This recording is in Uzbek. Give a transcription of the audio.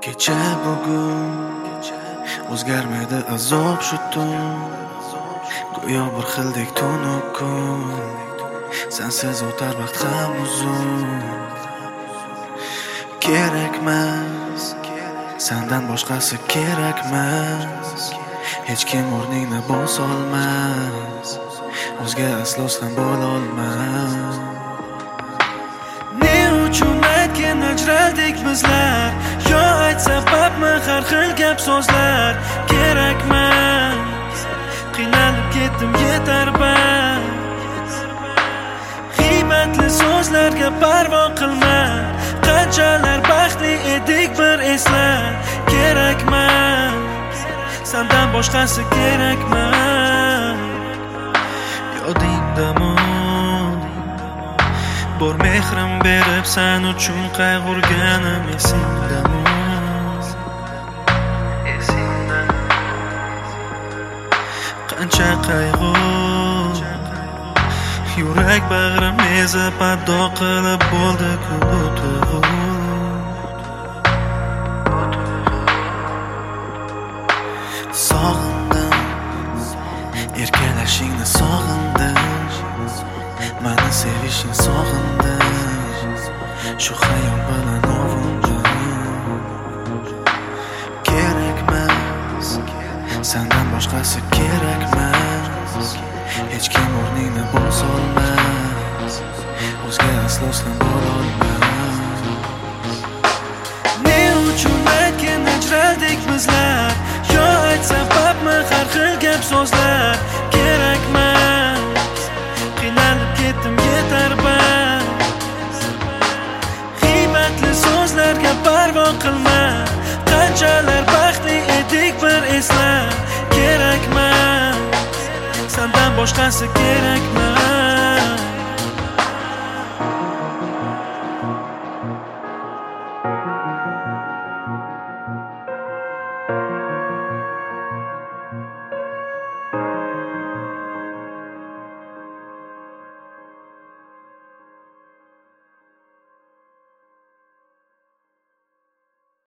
Kecha bugun o'zgarmaydi azob shu tun, go'yo bir xildek tunu kun. Sensiz o'tar vaqt ham uzun. Kerakmas, sendan boshqasi kerakmas. Hech kim o'rningni bosolmas, o'zga aslosan bo'lolmas. Ne uchun aytgin ajraldik bizlar, yo ayt sababmi har xil gap so'zlar. Kerakmas, qiynalib ketdim yetar bas. Qiymatli so'zlarga parvo qilma, qanchalar baxtli edik bir esla. Kerakmas, sendan boshqasi kerakmas. Yodingdami bor mehrim berib sen uchun qayg'urganim esingdami? Qancha qayg'u yurak bag'rim ezib ado qilib bo'ldi-ku bu tuyg'u. Sog'indim, erkalashingni sog'indim, meni sevishing sog'indim, shu xayol bilan ovundim. Kerakmas, sendan boshqasi kerakmas. Hech kim o'rningni bosolmas, o'zga aslosan bo'lolmas. Ne uchun aytgin ajraldik bizlar, yo ayt sababmi har xil gap so'zlar. Kerakmas, qiynalib ketdim yetar bas. Qiymatli so'zlarga parvo qilma, qanchalar baxtli edik bir esla. Kerakmas, sendan boshqasi kerakmas.